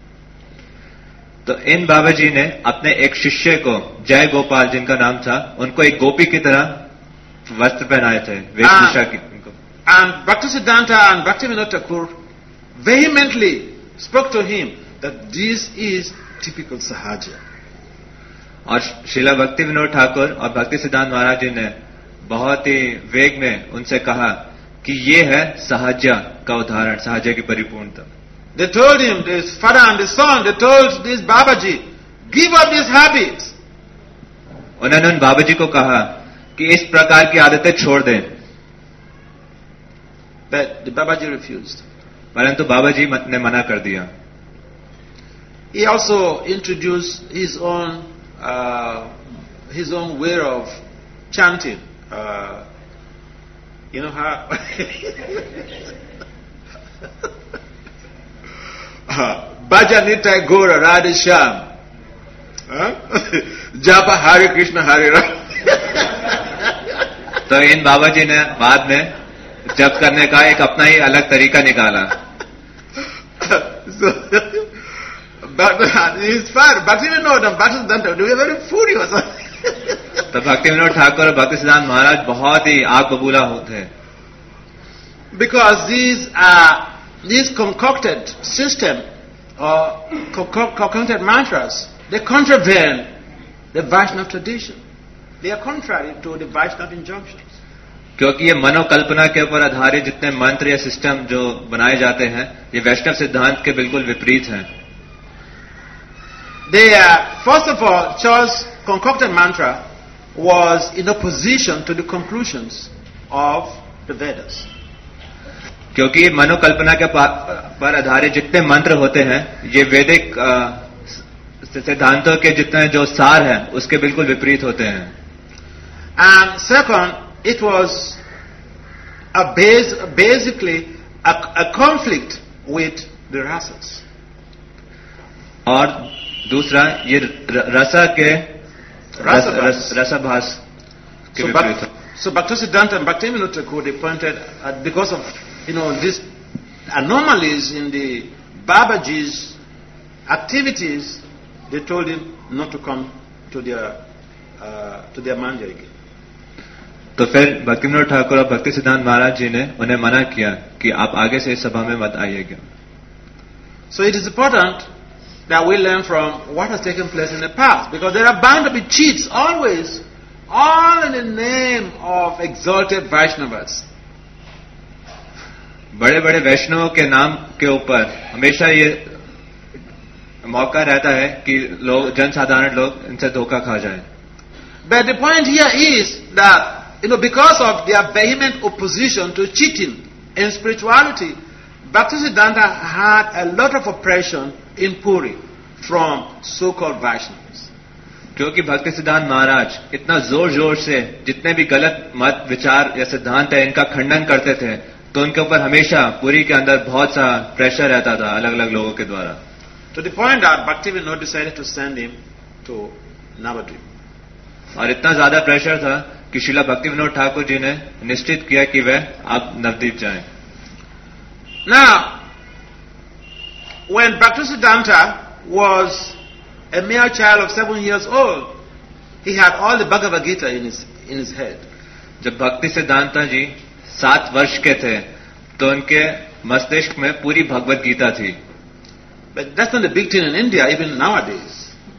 तो इन बाबाजी ने अपने एक शिष्य को जय गोपाल जिनका नाम था उनको एक गोपी की तरह वस्त्र पहनाए थे, वेशभूषा की उनको. And Bhaktisiddhanta and Bhaktivinoda Thakur vehemently spoke to him that this is typical Sahaja. और श्रीला भक्ति विनोद ठाकुर और भक्ति सिद्धांत महाराज जी ने बहुत ही वेग में उनसे कहा कि ये है सहज्य का उदाहरण, सहज्य की परिपूर्णता. They told him, this father and the son, they told this Babaji, give up these habits. उन्होंने उन बाबाजी को कहा कि इस प्रकार की आदतें छोड़ दें. But the Babaji refused. परंतु बाबाजी ने मना कर दिया. He also introduced his own way of chanting. You know how Bhajanita Gora Radhe Shyam Japa Hare Krishna Hare Ram. तो इन बाबाजी ने बाद में जप करने का एक अपना ही अलग तरीका निकाला. So, but it's fun. Bhaktivinoda and Bhaktisiddhanta, they were very furious. तो भक्ति विनोद ठाकुर और भक्ति सिद्धांत महाराज बहुत ही आग बबूला होते हैं. Because these concocted system or concocted mantras, they contravene the Vaishnava tradition. They are contrary to the Vaishnava injunctions. क्योंकि ये मनोकल्पना के ऊपर आधारित जितने मंत्र या सिस्टम जो बनाए जाते हैं ये वैष्णव सिद्धांत के बिल्कुल विपरीत हैं. They first of all, Charles' concocted mantra was in opposition to the conclusions of the Vedas. क्योंकि मनोकल्पना के पर आधारित जितने मंत्र होते हैं ये वैदिक सिद्धांतों के जितने जो सार हैं उसके बिल्कुल विपरीत होते हैं. And second, it was basically a conflict with the rasas. और दूसरा ये रसाभास के विपरीत है. So Bhaktisiddhanta and Bhaktivinoda Thakur, they pointed at, because of these anomalies in the Babaji's activities, they told him not to come to their manja again. तो फिर भक्तिविनोद ठाकुर और भक्ति सिद्धांत महाराज जी ने उन्हें मना किया कि आप आगे से इस सभा में मत आइएगा. So it is important that we learn from what has taken place in the past, because there are bound to be cheats always, all in the name of exalted Vaishnavas. बड़े बड़े वैष्णवों के नाम के ऊपर हमेशा ये मौका रहता है कि लोग जनसाधारण लोग इनसे धोखा खा जाए. But the point here is that because of their vehement opposition to cheating in spirituality, Bhaktisiddhanta had a lot of oppression in Puri from so-called Vaishnavas. क्योंकि भक्ति सिद्धांत महाराज इतना जोर जोर से जितने भी गलत मत विचार या सिद्धांत है इनका खंडन करते थे, तो उनके ऊपर हमेशा पुरी के अंदर बहुत सा प्रेशर रहता था अलग अलग लोगों के द्वारा. To the point that Bhaktivinoda decided to send him to Navadvip. और इतना ज्यादा प्रेशर था कि श्रीला भक्ति विनोद ठाकुर जी ने निश्चित किया कि वह आप नवद्वीप जाएं. Now, when Bhaktisiddhanta was a mere child of 7 years old, he had all the Bhagavad Gita in his head. जब भक्ति सिद्धांता जी 7 वर्ष के थे तो उनके मस्तिष्क में पूरी भगवत गीता थी. But that's not a big thing in India even nowadays.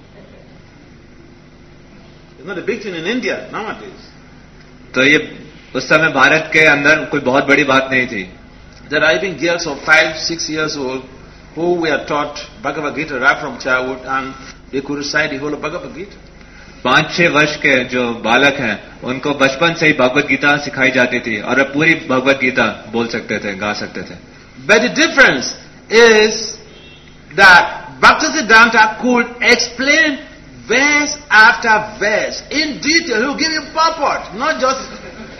It's not a big thing in India nowadays. तो ये उस समय भारत के अंदर कोई बहुत बड़ी बात नहीं थी. There are even girls of 5-6 years old who were taught Bhagavad Gita right from childhood, and they could recite the whole of Bhagavad Gita. 5-6 वर्ष के जो बालक हैं उनको बचपन से ही भगवत गीता सिखाई जाती थी और वे पूरी भगवत गीता बोल सकते थे, गा सकते थे. But the difference is that Bhaktisiddhanta could explain verse after verse in detail. He will give you purport, not just.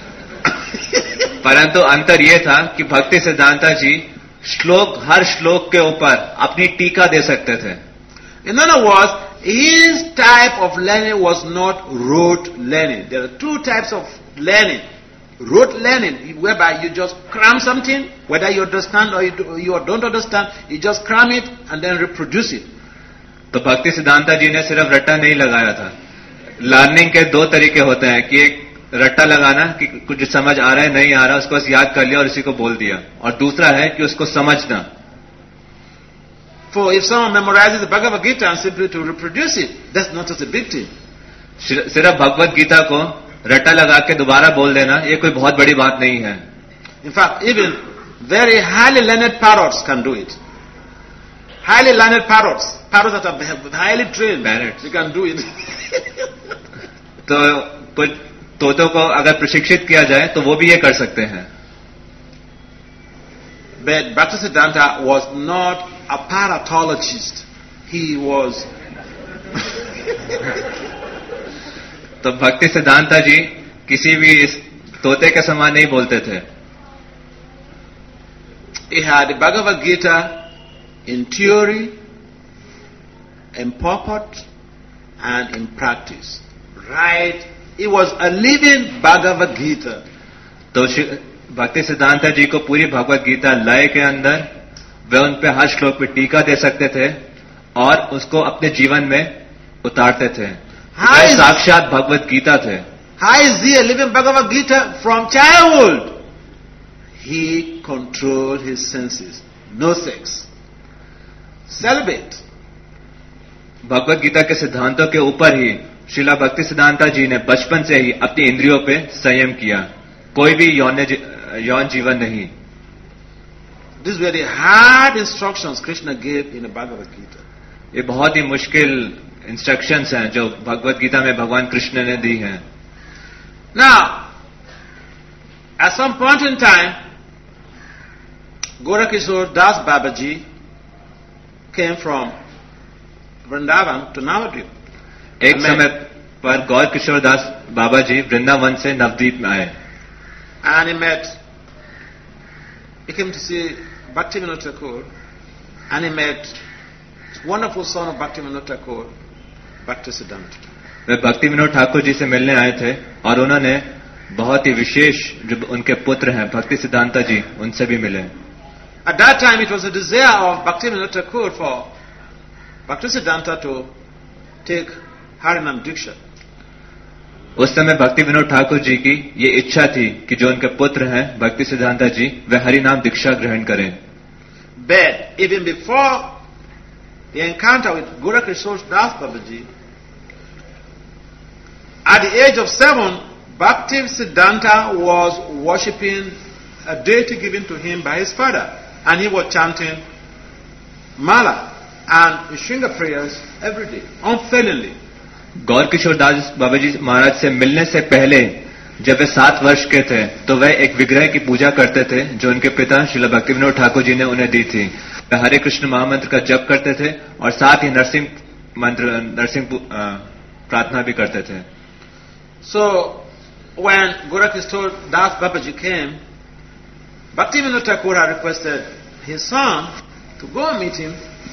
परंतु अंतर यह था कि भक्ति सिद्धांता जी हर श्लोक के ऊपर अपनी टीका दे सकते थे. In other words, his type of learning was not rote learning. There are 2 types of learning. Rote learning, whereby you just cram something, whether you understand or you don't understand, you just cram it and then reproduce it. तो भक्ति सिद्धांता जी ने सिर्फ रट्टा नहीं लगाया था. Learning के 2 तरीके होते हैं कि एक रट्टा लगाना कि कुछ समझ आ रहा है नहीं आ रहा उसको बस याद कर लिया और उसी को बोल दिया, और दूसरा है कि उसको समझना. For if someone memorizes the Bhagavad Gita and simply to reproduce it, that's not such a big thing. सिर्फ भगवत गीता को रट्टा लगा के दोबारा बोल देना ये कोई बहुत बड़ी बात नहीं है. In fact, even very highly learned parrots can do it. Highly learned parrots that are highly trained, they can do it. तो कुछ तोतों को अगर प्रशिक्षित किया जाए तो वो भी ये कर सकते हैं. But Bhaktisiddhanta was not a paratologist. He was. तो भक्ति सिद्धांता जी किसी भी इस तोते के समान नहीं बोलते थे. He had the Bhagavad Gita in theory, in purport, and in practice. Right? It was a living Bhagavad Gita. तो भक्ति सिद्धांत जी को पूरी भगवत गीता लय के अंदर वे उन पे हर श्लोक पे टीका दे सकते थे और उसको अपने जीवन में उतारते थे। वे साक्षात भगवत गीता थे। How is he a living Bhagavad Gita from childhood? He controlled his senses. No sex. Celibate. Bhagavad Gita के सिद्धांतों के ऊपर ही श्रीला भक्ति सिद्धांता जी ने बचपन से ही अपनी इंद्रियों पे संयम किया। कोई भी यौन जीवन नहीं। These were the hard instructions Krishna gave in the Bhagavad Gita. ये बहुत ही मुश्किल इंस्ट्रक्शंस हैं जो भगवत गीता में भगवान कृष्ण ने दी हैं। Now, at some point in time, Gorakishore Das Babaji came from Vrindavan to Navadvip. एक समय पर गौर किशोर दास बाबा जी वृंदावन से नवद्वीप में आए। And he came to see Bhaktivinoda Thakur, and he met this wonderful son of Bhaktivinoda Thakur, Bhaktisiddhanta. वे भक्ति विनोद ठाकुर जी से मिलने आए थे और उन्होंने बहुत ही विशेष जो उनके पुत्र हैं भक्ति सिद्धांता जी उनसे भी मिले। At that time it was a desire of Bhaktivinoda Thakur for Bhaktisiddhanta to take Harinam Diksha. उस समय भक्ति विनोद ठाकुर जी की ये इच्छा थी कि जो उनके पुत्र हैं भक्ति सिद्धांता जी वे हरिनाम दीक्षा ग्रहण करें। But even before the encounter with Gorakishore Das Babaji, at the age of 7, Bhakti Siddhanta was worshipping a deity given to him by his father, and he was chanting Mala and Shringa prayers every day, unfailingly. गौर किशोर दास बाबा जी महाराज से मिलने से पहले जब वे 7 वर्ष के थे तो वे एक विग्रह की पूजा करते थे जो उनके पिता श्रील भक्ति विनोद ठाकुर जी ने उन्हें दी थी। वे हरे कृष्ण महामंत्र का जप करते थे और साथ ही नरसिंह प्रार्थना भी करते थे। So when Gorakishore Das Babaji came, Bhakti Vinod Thakur had requested his son to go and meet him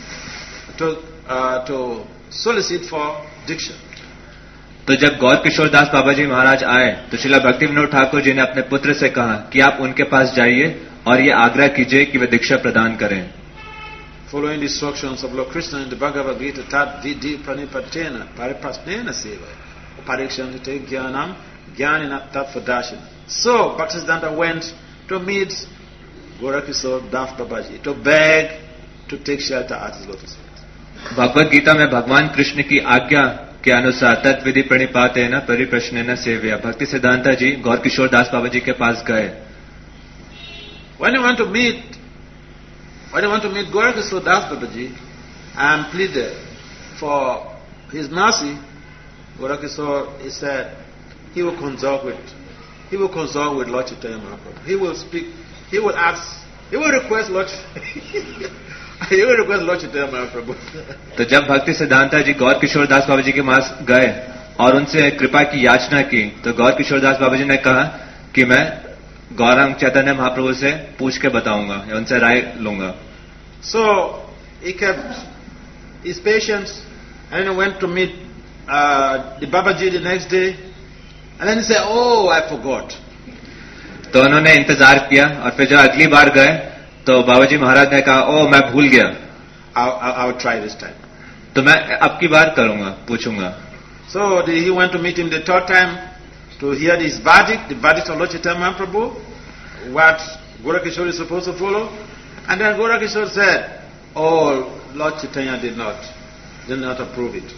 to solicit for Diksha. तो जब गौर किशोर दास बाबा जी महाराज आए तो श्रीला भक्ति विनोद ठाकुर जी ने अपने पुत्र से कहा कि आप उनके पास जाइए और ये आग्रह कीजिए कि वे दीक्षा प्रदान करें। Following the instructions of Lord Krishna in the Bhagavad Gita, tat vidi pranipatena paripasnena seva parikshante jnanam jnanina tattvadashina. So Bhaktisiddhanta went to meet Gorakishore Das Babaji to beg to take shelter at his lotus feet. Bhagavad Gita में भगवान कृष्ण की आज्ञा के अनुसार तत्विधि प्रणिपातेन परिप्रश्नेन सेव्या भक्ति सिद्धांता जी गौर किशोर दास बाबा जी के पास गए। When he went to meet Gorakishore Das Babaji and pleaded for his mercy, Gorakishore, he said he will consult with Lord Chaitanya Mahaprabhu. He will speak. He will ask. He will request Lord. He will request Lord Chaitanya Mahaprabhu. तो जब भक्ति सिद्धांता जी गौर किशोर दास बाबा जी के पास गए और उनसे कृपा की याचना की तो गौर किशोर दास बाबा जी ने कहा कि मैं गौरांग चैतन्य महाप्रभु से पूछ के बताऊंगा या उनसे राय लूंगा। So he kept his patience and then went to meet the Babaji the next day, and then he said, "Oh, I forgot." तो उन्होंने इंतजार किया और फिर जब अगली बार गए तो बाबा जी महाराज ने कहा, "ओ मैं भूल गया, I will try this time." तो मैं अब की बार करूंगा, पूछूंगा। So he went to meet him the third time to hear his verdict, the verdict of Lord Chaitanya Mahaprabhu, what Gorakishore is supposed to follow. And then Gorakishore said, "Oh, Lord Chaitanya did not approve it."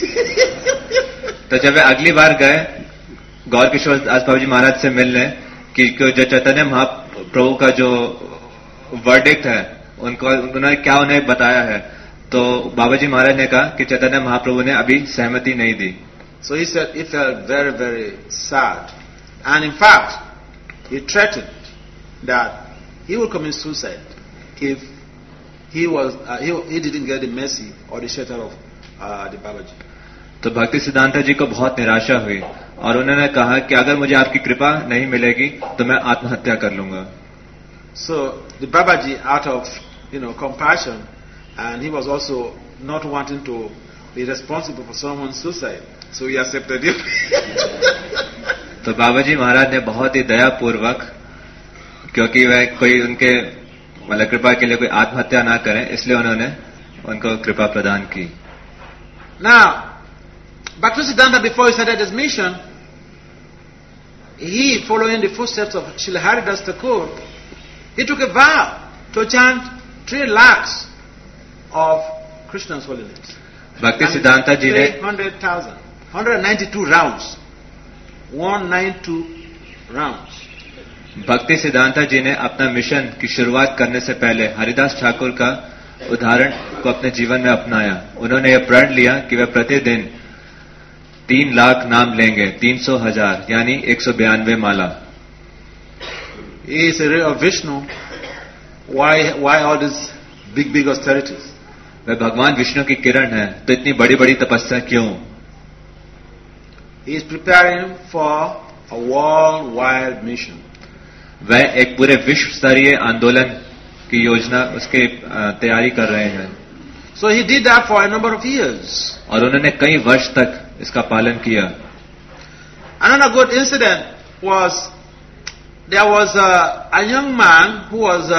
तो जब वे अगली बार गए गौर किशोर दास बाबा जी महाराज से मिलने कि जो चैतन्य महाप्रभु का जो वर्डिक्ट है उन्होंने क्या उन्हें बताया है तो बाबा जी महाराज ने कहा कि चैतन्य महाप्रभु ने अभी सहमति नहीं दी। So he said he felt very, very sad, and in fact he threatened that he would commit suicide if he didn't get the mercy or the shelter of the Babaji. तो भक्ति सिद्धांता जी को बहुत निराशा हुई और उन्होंने कहा कि अगर मुझे आपकी कृपा नहीं मिलेगी तो मैं आत्महत्या कर लूंगा। So the Babaji, out of compassion, and he was also not wanting to be responsible for someone's suicide, so he accepted it. तो बाबा जी महाराज ने बहुत ही दयापूर्वक क्योंकि वह कोई उनके मतलब कृपा के लिए कोई आत्महत्या ना करें, इसलिए उन्होंने उनको कृपा प्रदान की। Now, Bhaktisiddhanta, before he started his mission, he, following the footsteps of Srila Haridas Thakur, he took a vow to chant 3 lakhs of Krishna's holy names. भक्ति सिद्धांता जी ने 100,000, 192 rounds, 192 rounds. भक्ति सिद्धांता जी ने अपना मिशन की शुरुआत करने से पहले हरिदास ठाकुर का उदाहरण को अपने जीवन में अपनाया। उन्होंने यह प्रण लिया कि वे प्रतिदिन 3 लाख नाम लेंगे, 300,000 यानी 192 माला। He is a ray of Vishnu. Why all these big austerities? वे भगवान विष्णु की किरण है, तो इतनी बड़ी बड़ी तपस्या क्यों? He is preparing for a worldwide mission. वह एक पूरे विश्व स्तरीय आंदोलन की योजना उसके तैयारी कर रहे हैं। So he did that for a number of years. और उन्होंने कई वर्ष तक इसका पालन किया। Another good incident was there was a young man who was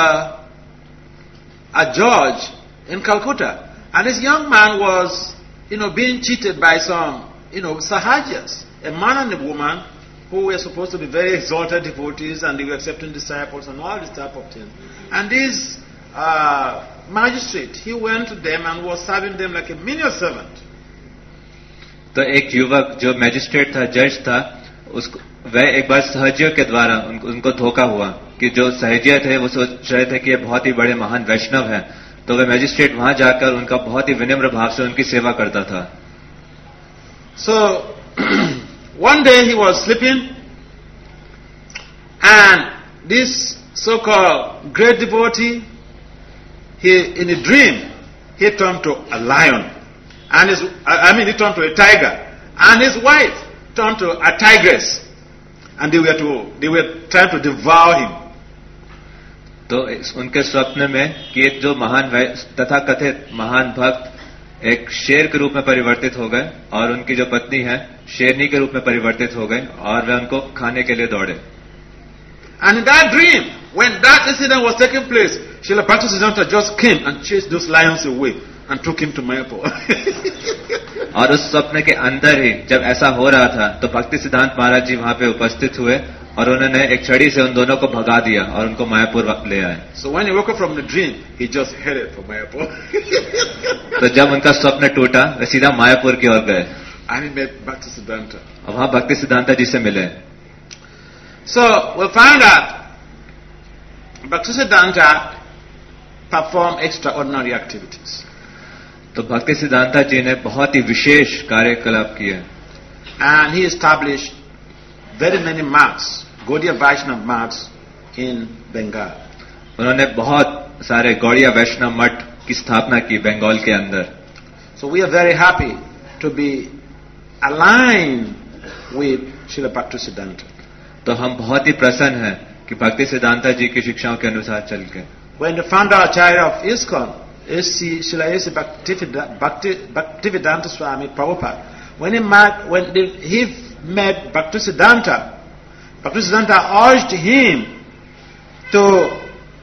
a judge in Calcutta, and this young man was, being cheated by some, sahajas, a man and a woman who were supposed to be very exalted devotees, and they were accepting disciples and all this type of thing. And this magistrate, he went to them and was serving them like a menial servant. तो एक युवक जो magistrate था, जज था, वह एक बार सहजियों के द्वारा उनको धोखा हुआ कि जो सहजिया थे वो सोच रहे थे कि ये बहुत ही बड़े महान वैष्णव हैं, तो वह मैजिस्ट्रेट वहां जाकर उनका बहुत ही विनम्र भाव से उनकी सेवा करता था। So one day he was sleeping, and this so-called great devotee, in a dream, he turned to a lion, and he turned to a tiger, and his wife turned to a tigress, and they were trying to devour him. तो उनके स्वप्न में कि एक जो महान तथाकथित महान भक्त एक शेर के रूप में परिवर्तित हो गए, और उनकी जो पत्नी है शेरनी के रूप में परिवर्तित हो गए, और वे उनको खाने के लिए दौड़े। And in that dream, when that incident was taking place, Srila Bhaktisiddhanta just came and chased those lions away and took him to Mayapur. और उस स्वप्न के अंदर ही जब ऐसा हो रहा था, तो भक्ति सिद्धांत महाराज जी वहां पे उपस्थित हुए और उन्होंने एक छड़ी से उन दोनों को भगा दिया और उनको मायापुर ले आए। So when he woke up from the dream, he just headed for Mayapur. तो जब उनका स्वप्न टूटा, वे सीधा मायापुर की ओर गए। And he met Bhaktisiddhanta. और वहां भक्ति सिद्धांता जी से मिले। So we find that Bhaktisiddhanta performed extraordinary activities. तो भक्ति सिद्धांता जी ने बहुत ही विशेष कार्यकलाप किए। And he established very many mats, Gaudiya Vaishnava mats in Bengal. उन्होंने बहुत सारे गौड़िया वैष्णव मठ की स्थापना की बंगाल के अंदर। So we are very happy to be aligned with Srila Bhaktisiddhanta. तो हम बहुत ही प्रसन्न हैं कि भक्ति सिद्धांता जी की शिक्षाओं के अनुसार चल के। When the founder Acharya of ISKCON, Srila A.C. Bhaktivedanta Swami Prabhupada, when he met Bhaktisiddhanta, Bhaktisiddhanta urged him to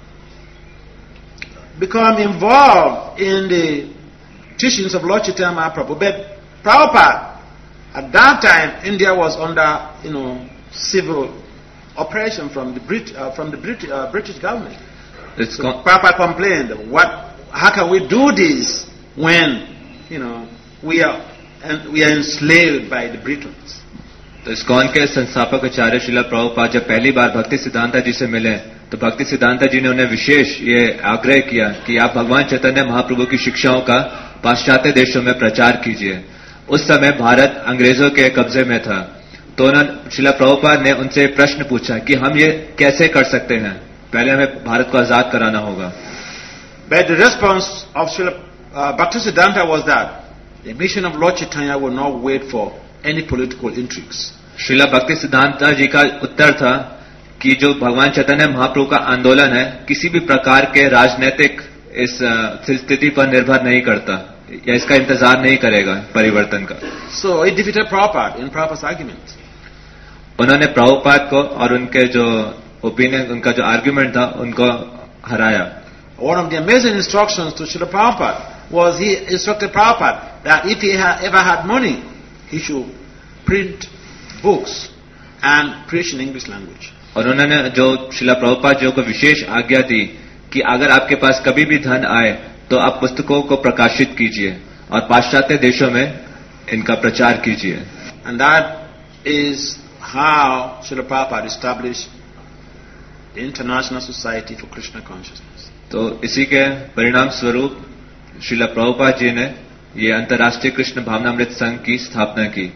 become involved in the teachings of Lord Chaitanya Mahaprabhu. But Prabhupada, at that time, India was under, civil oppression from the British government. So Prabhupada complained, how can we do this when, we are enslaved by the Britons? तो ISKCON के संस्थापक आचार्य श्रीला प्रभुपाद जब पहली बार भक्ति सिद्धांता जी से मिले, तो भक्ति सिद्धांता जी ने उन्हें विशेष ये आग्रह किया कि आप भगवान चैतन्य महाप्रभु की शिक्षाओं का पाश्चात्य देशों में प्रचार कीजिए। उस समय भारत अंग्रेजों के कब्जे में था, तो उन्होंने श्रीला प्रभुपाद ने उनसे प्रश्न पूछा कि हम ये कैसे कर सकते हैं, पहले हमें भारत को आजाद कराना होगा। But the response of Srila Bhaktisiddhanta was that the mission of Lord Chaitanya will not wait for any political intrigues. Srila भक्ति सिद्धांता जी का उत्तर था कि जो भगवान चैतन्य महाप्रभु का आंदोलन है, किसी भी प्रकार के राजनीतिक इस स्थिति पर निर्भर नहीं करता या इसका इंतजार नहीं करेगा परिवर्तन का। So he defeated Prabhupada in Prabhupada's argument. उन्होंने प्रभुपाद को और उनके जो ओपिनियन, उनका जो आर्ग्यूमेंट था, उनको हराया। One of the amazing instructions to Srila Prabhupada was he instructed Prabhupada that if he ever had money, he should print books and preach in English language. और उन्होंने जो श्रीला प्रभुपाद जी को विशेष आज्ञा दी कि अगर आपके पास कभी भी धन आए तो आप पुस्तकों को प्रकाशित कीजिए और पाश्चात्य देशों में इनका प्रचार कीजिए। And that is how Srila Prabhupada established the International Society for Krishna Consciousness. तो इसी के परिणाम स्वरूप श्रीला प्रभुपाद जी ने ये अंतर्राष्ट्रीय कृष्ण भावनामृत संघ की स्थापना की।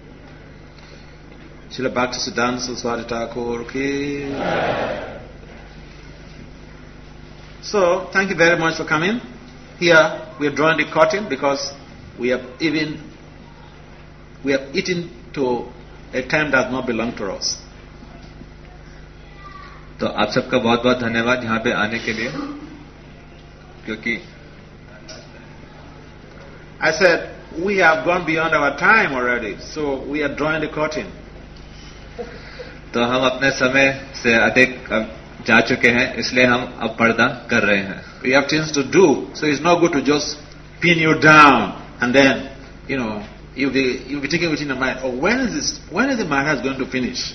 Srila Bhaktisiddhanta Saraswati Thakur ki. So, thank you very much for coming. Here we are drawing the curtain because we have eaten to a time that does not belong to us. तो आप सबका बहुत बहुत धन्यवाद यहाँ पे आने के लिए, क्योंकि I said we have gone beyond our time already, so we are drawing the curtain. तो हम अपने समय से अधिक जा चुके हैं, इसलिए हम अब पर्दा कर रहे हैं। We have things to do, so it's not good to just pin you down and then, you'll be thinking within your mind, oh, when is the Maharaj going to finish?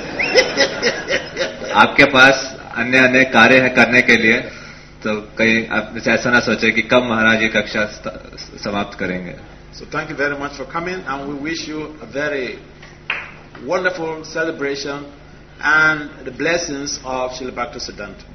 आपके पास अन्य कार्य है करने के लिए, तो कहीं आप ऐसा ना सोचे कि कब महाराज ये कक्षा समाप्त करेंगे। So thank you very much for coming, and we wish you a very wonderful celebration and the blessings of Srila Bhaktisiddhanta.